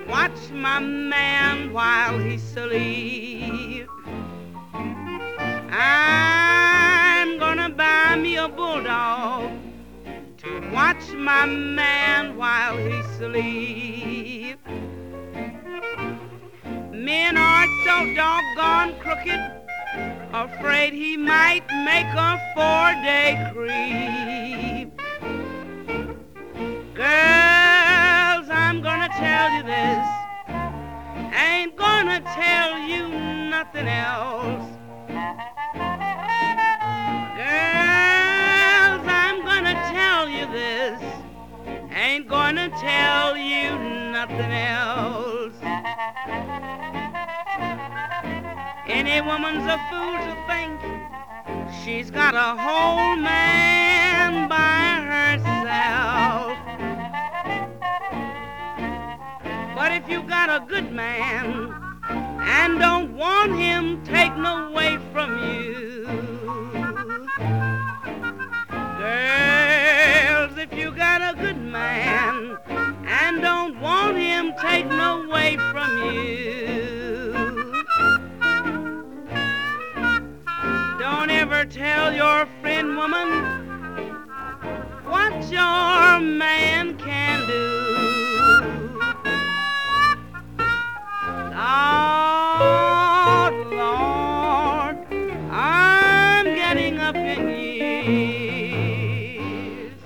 watch my man while he's asleep. I'm gonna buy me a bulldog to watch my man while he's asleep. Men are so doggone crooked, afraid he might make a 4-day creep. Girls, I'm gonna tell you this, ain't gonna tell you nothing else. Girls, I'm gonna tell you this, ain't gonna tell you nothing else. Any woman's a fool to think she's got a whole man by herself. But if you got a good man and don't want him taken away from you, girls, if you got a good man and don't want him taken away from you, don't ever tell your friend woman what your man can do. Lord, Lord, I'm getting up in years.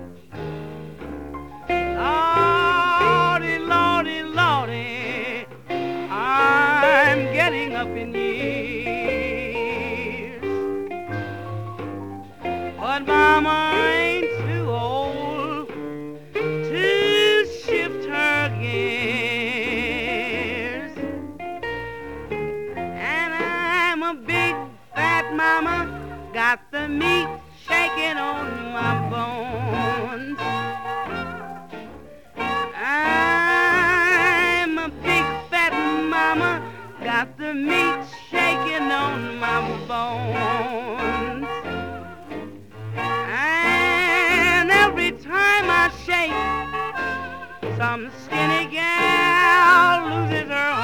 Lordy, Lordy, Lordy, I'm getting up in years. But Mama ain't too old to shift her gears. And I'm a big fat mama, got the meat shaking on my bones. I'm a big fat mama, got the meat shaking on my bones. And every time I shake, some skinny gal loses her